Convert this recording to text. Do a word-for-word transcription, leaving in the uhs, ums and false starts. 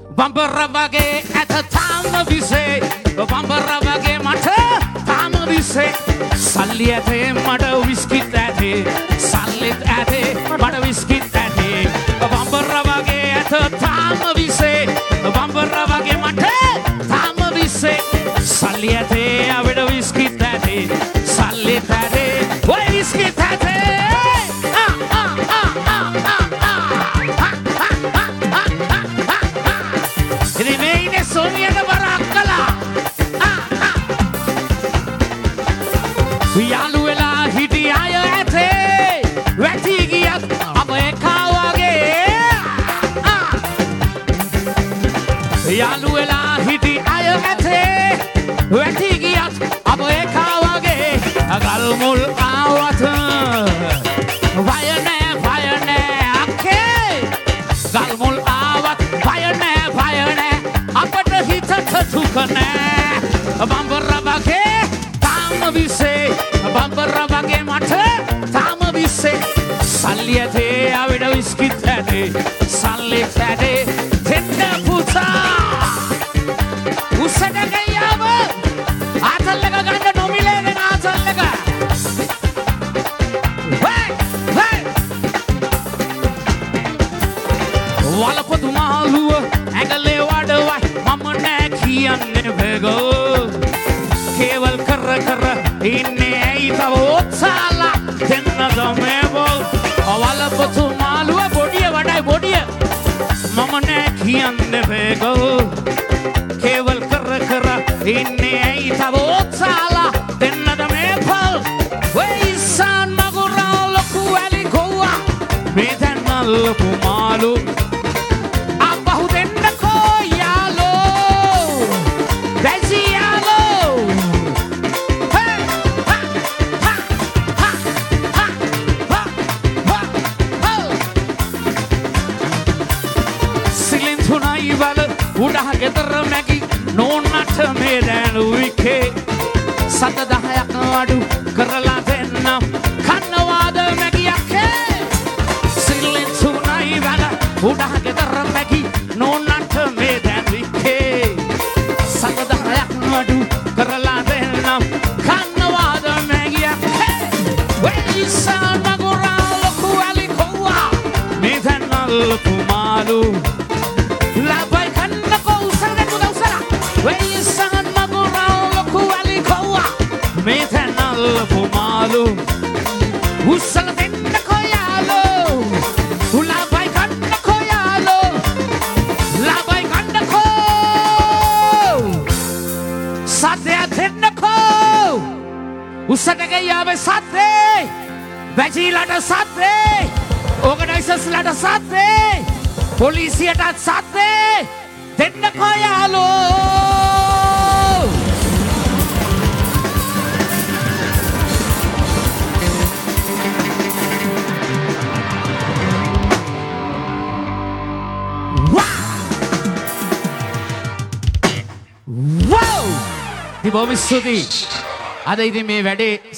බම්බර වගේ ඇත තාම විසේ බම්බර වගේ මට තාම විසේ සල්ලි ඇතේ මට විස්කිත් ඇතේ සල්ලිත් ඇතේ මට විස්කිත් ඇතේ බම්බර වගේ ඇත තාම විසේ බම්බර වගේ මට තාම විසේ සල්ලි ඇතේ අපිට විස්කිත් ඇතේ සල්ලිත් ඇතේ ඔය විස්කිත් ඇතේ යාළු වෙලා හිටි අය ඇතේ වැටි ගියත් අප එකා වගේ යාළු වෙලා හිටි අය ඇතේ වැටි ගියත් අප එකා වගේ ගල් මුල් ආවත් බය නෑ බය නෑ අක්කේ ගල් මුල් ආවත් බය නෑ බය නෑ අපට හිතට දුක නෑ බම්බර වගේ තාම විසේ බම්බර වගේ මට තාම විසේ සල්ලි ඇතේ අපිට විස්කිත් ඇතේ සල්ලිත් ඇතේ දෙන්න පුතා උස්සට ගියාම ආතල් එක ගන්න නොමිලේ දෙන ආතල් එක වේ වේ වලපොතු මාළුව ඇඟලේ වඩවයි මම නෑ කියන්නේ බේගෝ කේවල් කර කර ඉන්නේ ඇයි තව ඔත්සාලා දෙන්නද මේබෝ වලපොතු මාළුව බොඩිය වඩයි බොඩිය මම නෑ කියන්නේ බේගෝ කේවල් කර කර ඉන්නේ ඇයි තව ඔත්සාලා දෙන්නද මේපල් වෙයිසන් මගුරා ලොකු ඇලි ගොවා මේ දැන් ලොකු මාළු අබහු දෙන්නකෝ යාලෝ දැසි යාලෝ සිලින්තුනයි වල උඩහ ගෙදර මැගි නෝන්නට මේ දැනුවිකේ සත දහයක් අඩු කරලා දෙන්නම් කන්නවාද මැගියක්කේ සිලින්තුනයි වල උඩහ ගෙදර මැගි නෝන්නට මේ දැනුවිකේ සත දහයක් අඩු කරලා දෙන්නම් කන්නවාද මැගියක්කේ වෙයිසන් මගුරා ලොකු ඇලි කොව්වා මේ දැන් ලොකු මාළු ලබයි කන්නකෝ උසරට පුද උසර වෙයිසන් මගුරා ලොකු ඇලි කොව්වා මේ දැන් ලොකු මාළු උසල දෙන්නකෝ යාලෝ ලබයි කන්නකෝ යාලෝ ලබයි කන්නකෝ සතය දෙන්නකෝ උසට ගියාම සතේ වැජිලට සතේ ඕගනයිසර්ස්ලට සතේ පොලිසියටත් සතේ දෙන්නකෝ යාලෝ වව්! ඉතින් බොහොම ස්තුතියි. අද ඉතින් මේ වැඩේ